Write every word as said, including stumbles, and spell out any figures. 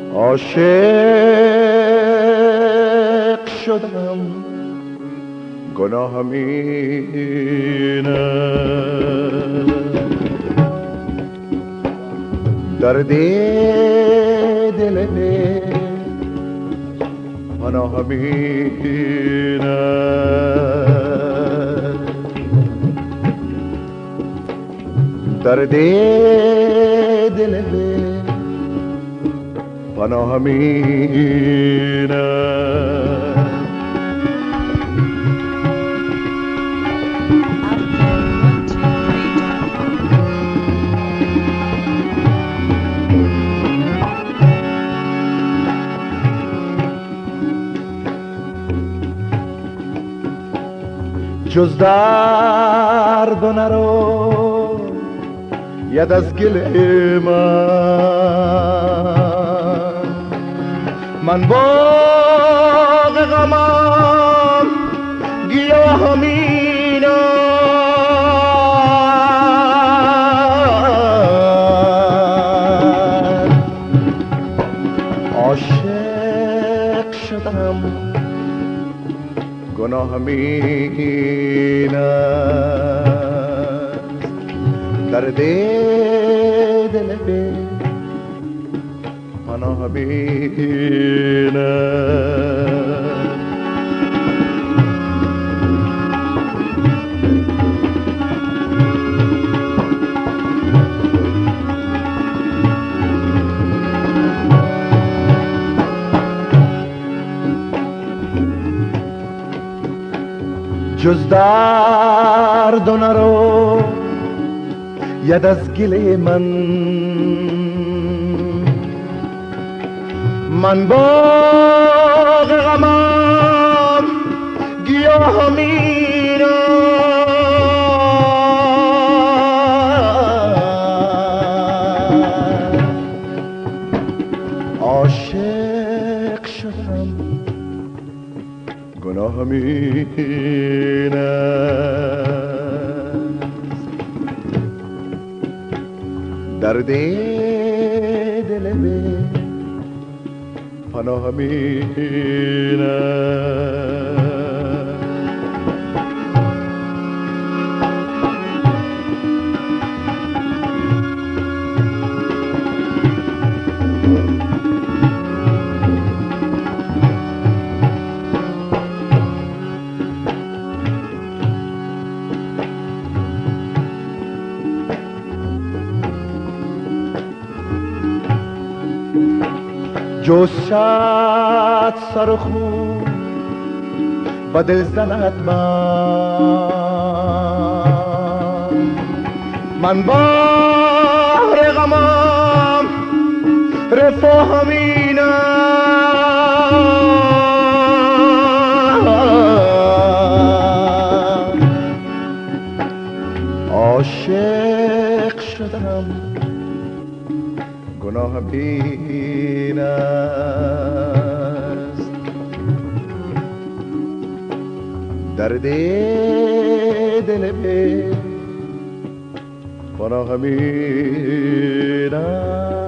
عاشق شدم گناهم اینه، درد دل پناهم اینه، درد دل پناهم اینه. جز درد و نرو ید از گل من، من باغ غمم گیاهم اینم، عاشق شدم گناهم این است، درد دل به پناهم این است. جز درد و نرو ید از گل من، من باغ غمم گیاهم اینم، عاشق شدم گناهم این است، درد دل به پناهم این است. جز شد سر خون و دل زند من، من بحر غمم رفاهم اینم، عاشق شدم گناهم این است، درد دل به پناهم این است.